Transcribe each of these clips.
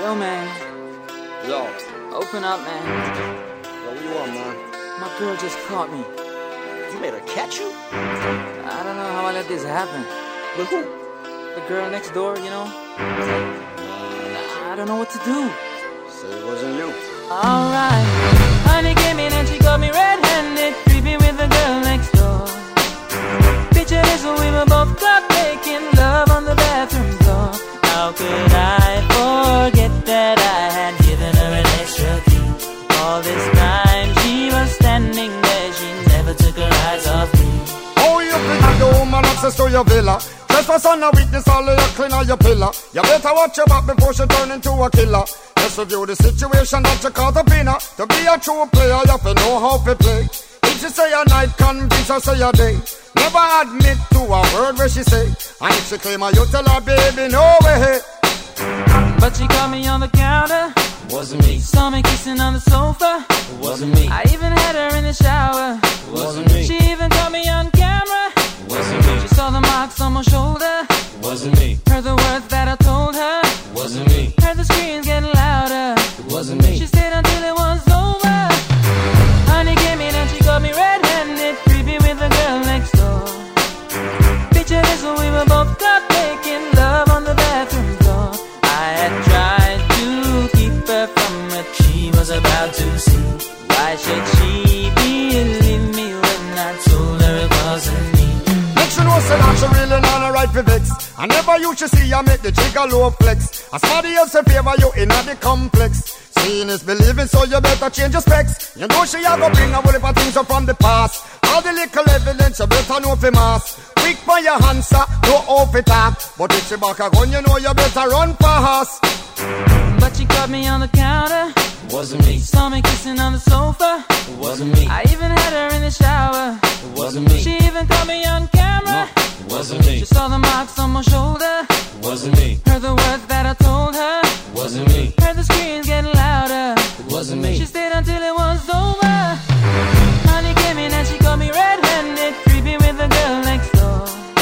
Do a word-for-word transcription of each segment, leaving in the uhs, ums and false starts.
Yo, man. Yo. Open up, man. Yo, what you want, man? My girl just caught me. You made her catch you? I don't know how I let this happen. With who? The girl next door, you know? I don't know what to do. Say it wasn't you. Alright. Honey came in and she got me red-handed, creepy with the girl next door. Picture this when we were both caught making love on the bathroom floor. How could I forget that I had given her an extra key? All this time she was standing there, she never took her eyes off me. Oh, you think the woman access to your villa? Trespass on a witness, all of your clean on your pillar. You better watch your back before she turn into a killer. Just review the situation that you call the winner. To be a true player, you have to know how to play. If she say a night, convince her say a day. Never admit to a word where she say. And if she claim her, you tell her, baby, no way. But she caught me on the counter. Wasn't me. Saw me kissing on the sofa. Wasn't me. I even had her in the shower. Wasn't me. She even caught me on camera. Wasn't me. She saw the marks on my shoulder. Wasn't me. Heard the words that I told her. Wasn't me. Heard the screams getting louder. Wasn't me. She stayed until it was over. Honey came in and she got me red-handed, creepy with the girl next door. Picture this when we were both caught making love on the bathroom floor. I had tried to keep her from what she was about to see. Why should she believe me when I told her it wasn't me? Make sure no say that she really not a right for vex. I never used to see you make the jigger low flex. As somebody else in favor you in the complex. Seeing is believing, so you better change your specs. You know she a go bring a whole heap of things up from the past. All the little evidence you better know for mass. Quick for your answer, no off it talk. But if she back a gun, you know you better run fast. But she caught me on the counter. Wasn't me. Saw me kissing on the sofa. Wasn't me. I even had her in the shower. Wasn't me. She even caught me on camera. Wasn't me. She saw the marks on my shoulder. Wasn't me. Heard the words that I told her. Wasn't me. Heard the screams getting louder. Wasn't me. She stayed until it was over. Honey came in and she got me red-handed, creepy with the girl next door.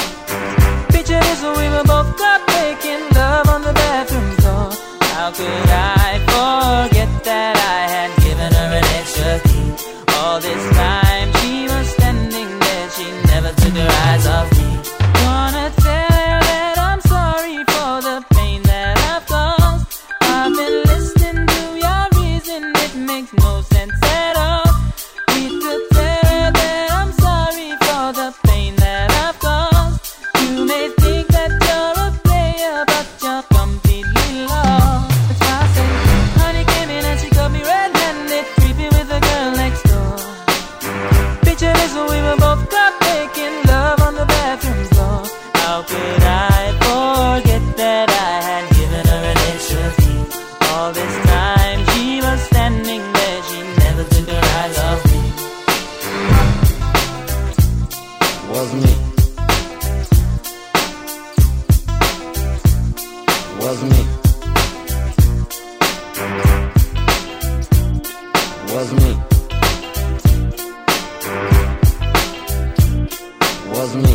Picture this when we were both caught making love on the bathroom floor. How could I forget that I had given her an extra key? All this time she was standing there, she never took her eyes off me. Wanna tell her that I'm sorry for the pain that I've caused. I've been listening to your reason, it makes no sense at all. Need to tell her that I'm sorry for the pain that I've caused. You may think that you're a player, but you're completely lost. That's why I say, honey came in and she got me red-handed, creepy with the girl next door. Picture this when we were both caught making love on the bathroom floor. How could I forget that I had given her an extra key? All this time she was standing there, she never took her eyes off me. Wasn't me. Wasn't me. Wasn't me. Wasn't me.